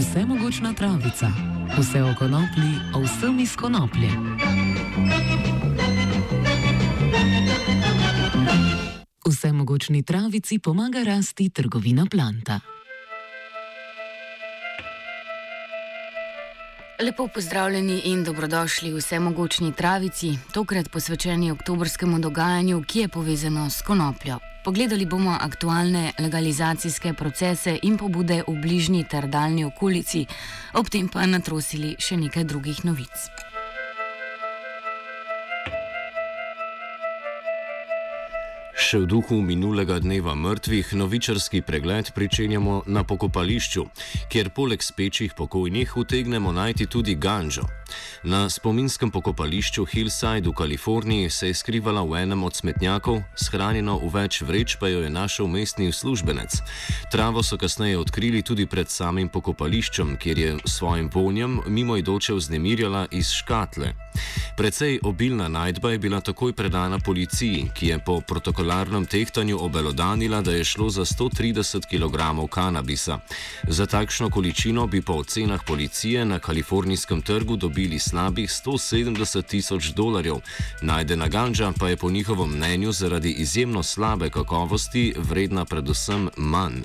Vsemogočna travica. Vse o konoplji, o vsem iz konoplje. Vsemogočni travici pomaga rasti trgovina Planta. Lepo pozdravljeni in dobrodošli v Vsemogočni travici, tokrat posvečeni oktobrskemu dogajanju, ki je povezano s konopljo. Pogledali bomo aktualne legalizacijske procese in pobude v bližnji ter daljni okolici, ob tem pa natrosili še nekaj drugih novic. Še v duhu minulega dneva mrtvih novičarski pregled pričenjamo na pokopališču, kjer poleg spečih pokojnih utegnemo najti tudi ganđo. Na spominskem pokopališču Hillside v Kaliforniji se je skrivala v enem od smetnjakov, shranjeno v več vreč pa jo je našel mestni uslužbenec. Travo so kasneje odkrili tudi pred samim pokopališčem, kjer je svojim vonjem mimoidoče vznemirjala iz škatle. Precej obilna najdba je bila takoj predana policiji, ki je po protokolarnem tehtanju obelodanila, da je šlo za 130 kg kanabisa. Za takšno količino bi po ocenah policije na kalifornijskem trgu dobili slabih $170,000. Najdena ganđa pa je po njihovem mnenju zaradi izjemno slabe kakovosti vredna predvsem manj.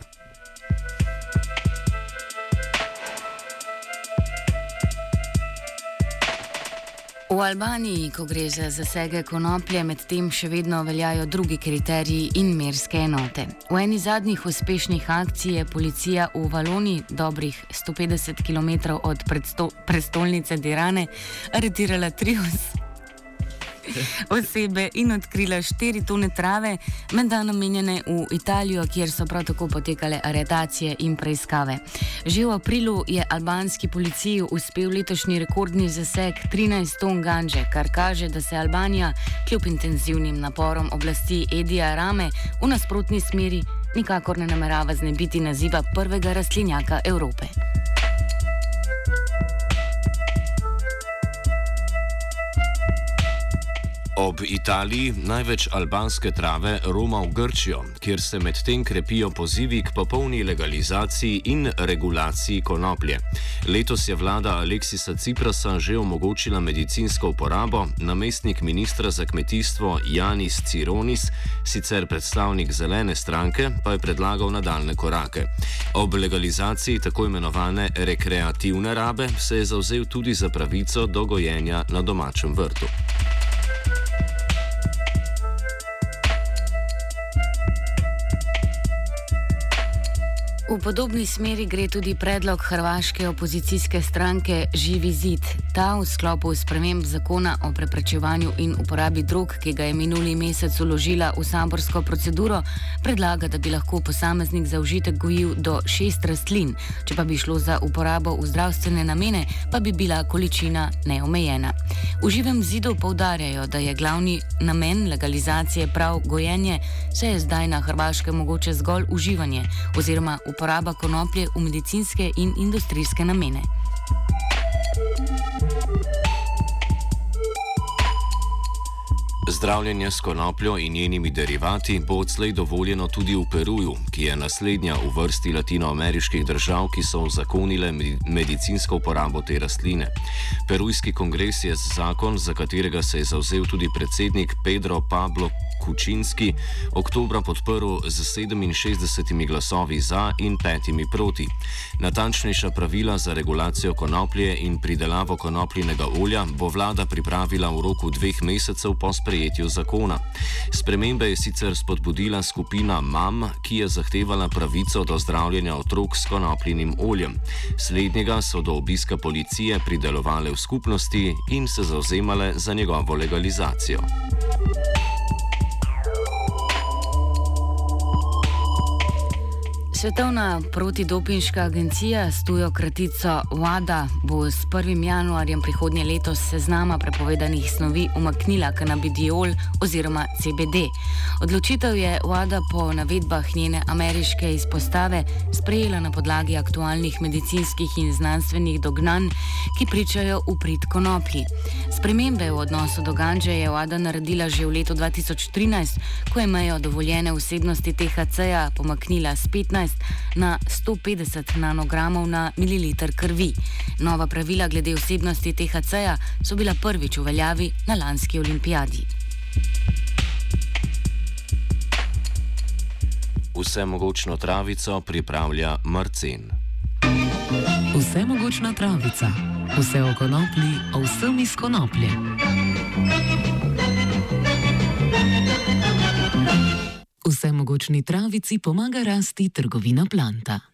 V Albaniji, ko gre za zasege konoplje, medtem še vedno veljajo drugi kriteriji in merske enote. V eni zadnjih uspešnih akcij je policija v Valoni, dobrih 150 km od prestolnice Tirane, aretirala 3 osebe in odkrila 4 tone trave, menda namenjene v Italijo, kjer so prav tako potekale aretacije in preiskave. Že v aprilu je albanski policiji uspel letošnji rekordni zaseg 13 ton ganđe, kar kaže, da se Albanija kljub intenzivnim naporom oblasti Edija Rame v nasprotni smeri nikakor ne namerava znebiti naziva prvega rastlinjaka Evrope. Ob Italiji največ albanske trave roma v Grčijo, kjer se medtem krepijo pozivi k popolni legalizaciji in regulaciji konoplje. Letos je vlada Aleksisa Tsiprasa že omogočila medicinsko uporabo, namestnik ministra za kmetijstvo Janis Tsironis, sicer predstavnik zelene stranke, pa je predlagal nadaljne korake. Ob legalizaciji tako imenovane rekreativne rabe se je zavzel tudi za pravico do gojenja na domačem vrtu. V podobni smeri gre tudi predlog hrvaške opozicijske stranke Živi zid. Ta v sklopu sprememb zakona o preprečevanju in uporabi drog, ki ga je minuli mesec vložila v saborsko proceduro, predlaga, da bi lahko posameznik za užitek gojil do 6 rastlin, če pa bi šlo za uporabo v zdravstvene namene, pa bi bila količina neomejena. V Živem zidu poudarjajo, da je glavni namen legalizacije prav gojenje, saj je zdaj na Hrvaškem mogoče zgolj uživanje oziroma uporaba konoplje v medicinske in industrijske namene. Zdravljenje s konopljo in njenimi derivati bo odslej dovoljeno tudi v Peruju, ki je naslednja v vrsti latinoameriških držav, ki so uzakonile medicinsko uporabo te rastline. Perujski kongres je zakon, za katerega se je zavzel tudi predsednik Pedro Pablo Kučinski, oktobra podprl z 67 glasovi za in 5 proti. Natančnejša pravila za regulacijo konoplje in pridelavo konopljinega olja bo vlada pripravila v roku 2 mesecev po sprejetju zakona. Spremembe je sicer spodbudila skupina MAM, ki je zahtevala pravico do zdravljenja otrok s konopljinim oljem. Slednjega so do obiska policije pridelovale v skupnosti in se zavzemale za njegovo legalizacijo. Svetovna protidopinška agencija s tujo kratico WADA bo s 1. januarjem prihodnje leto s seznama prepovedanih snovi umaknila kanabidiol oziroma CBD. Odločitev je WADA po navedbah njene ameriške izpostave sprejela na podlagi aktualnih medicinskih in znanstvenih dognanj, ki pričajo v prid konoplji. Spremembe v odnosu do gandže je WADA naredila že v letu 2013, ko je mejo dovoljene vsebnosti THC-ja pomaknila z 15 na 150 nanogramov na mililiter krvi. Nova pravila glede vsebnosti THC-ja so bila prvič v veljavi na lanski olimpijadi. Vsemogočno travico pripravlja Marcen. Vsemogočna travica. Vse o konoplji, o vsem iz konoplje. Vsemogočni travici pomaga rasti trgovina planta.